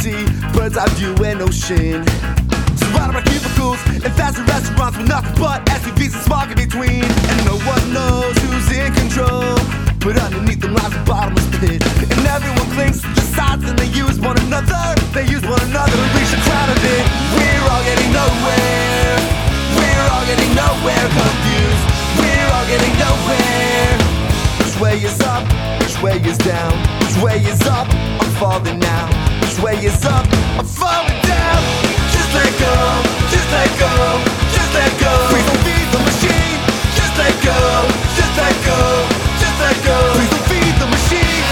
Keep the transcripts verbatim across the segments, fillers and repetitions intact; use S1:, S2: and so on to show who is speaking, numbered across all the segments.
S1: sea, bird's eye view and ocean. Surrounded by cubicles and fancy restaurants with nothing but S U Vs and smog in between. And no one knows who's in control, but underneath them lies a bottomless pit. And everyone clings to the sides and they use one another. They use one another to reach the crown of it. We're all getting nowhere. We're all getting nowhere, confused. We're all getting nowhere. Which way is up? Which way is down? Which way is up? I'm falling now. Which way is up? I'm falling down. Just let go. Just let go. Just let go. Please don't feed the machine. Just let go. Just let go. Just let go. Please don't feed the machine.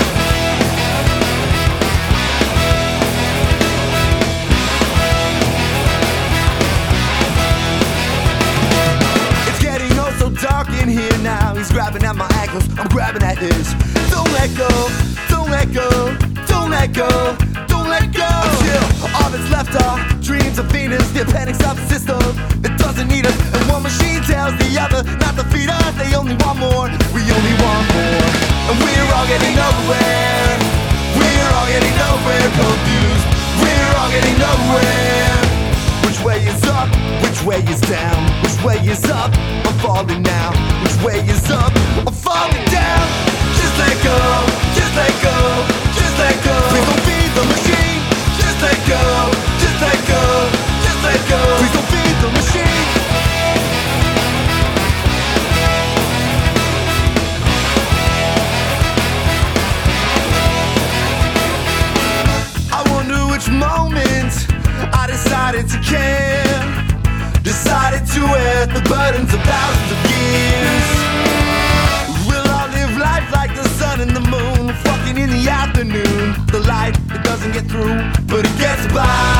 S1: It's getting oh so dark in here now. He's grabbing at my ankles, I'm grabbing at his. Don't let go, don't let go, don't let go, don't let go. Until all that's left are dreams of Venus, the appendix of the system that doesn't need us. And one machine tells the other not to feed us. They only want more, we only want more. And we're all getting nowhere. We're all getting nowhere, confused. We're all getting nowhere. Which way is up? Which way is down? Which way is up? I'm falling now. Which way is up? I'm falling down. Just let go. Just let go. Just let go. Please don't feed the machine. Just let go. Just let go. Just let go. Please don't feed the machine. I wonder which moment I decided to care, decided to wear the burdens of thousands of years. Will I live life like the sun and the moon, fucking in the afternoon? The light, it doesn't get through, but it gets by.